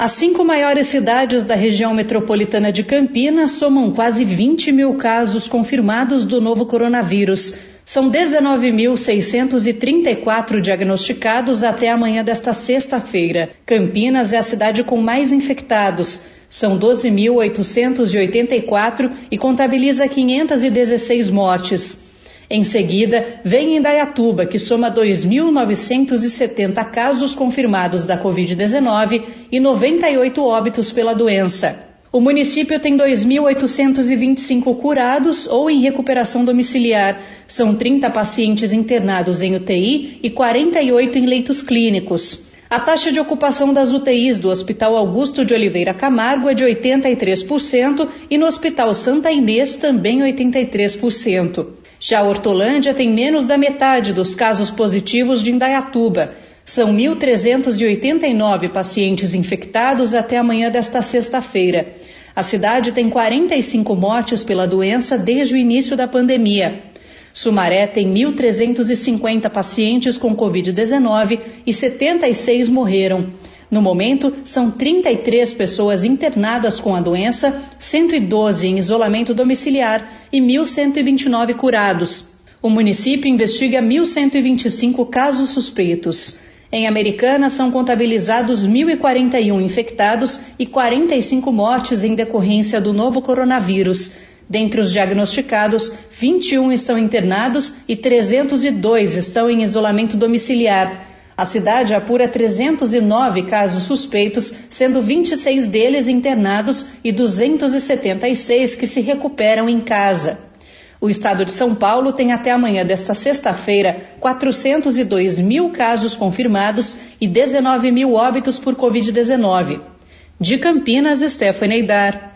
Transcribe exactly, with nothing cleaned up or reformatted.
As cinco maiores cidades da região metropolitana de Campinas somam quase vinte mil casos confirmados do novo coronavírus. São dezenove mil seiscentos e trinta e quatro diagnosticados até amanhã desta sexta-feira. Campinas é a cidade com mais infectados. São doze mil oitocentos e oitenta e quatro e contabiliza quinhentas e dezesseis mortes. Em seguida, vem Indaiatuba, que soma dois mil novecentos e setenta casos confirmados da covid dezenove e noventa e oito óbitos pela doença. O município tem dois mil oitocentos e vinte e cinco curados ou em recuperação domiciliar. São trinta pacientes internados em U T I e quarenta e oito em leitos clínicos. A taxa de ocupação das U T Is do Hospital Augusto de Oliveira Camargo é de oitenta e três por cento e no Hospital Santa Inês também oitenta e três por cento. Já a Hortolândia tem menos da metade dos casos positivos de Indaiatuba. São mil trezentos e oitenta e nove pacientes infectados até amanhã desta sexta-feira. A cidade tem quarenta e cinco mortes pela doença desde o início da pandemia. Sumaré tem mil trezentos e cinquenta pacientes com covid dezenove e setenta e seis morreram. No momento, são trinta e três pessoas internadas com a doença, cento e doze em isolamento domiciliar e mil cento e vinte e nove curados. O município investiga mil cento e vinte e cinco casos suspeitos. Em Americana, são contabilizados mil e quarenta e um infectados e quarenta e cinco mortes em decorrência do novo coronavírus. Dentre os diagnosticados, vinte e um estão internados e trezentos e dois estão em isolamento domiciliar. A cidade apura trezentos e nove casos suspeitos, sendo vinte e seis deles internados e duzentos e setenta e seis que se recuperam em casa. O estado de São Paulo tem até amanhã desta sexta-feira quatrocentos e dois mil casos confirmados e dezenove mil óbitos por covid dezenove. De Campinas, Stephanie Dar.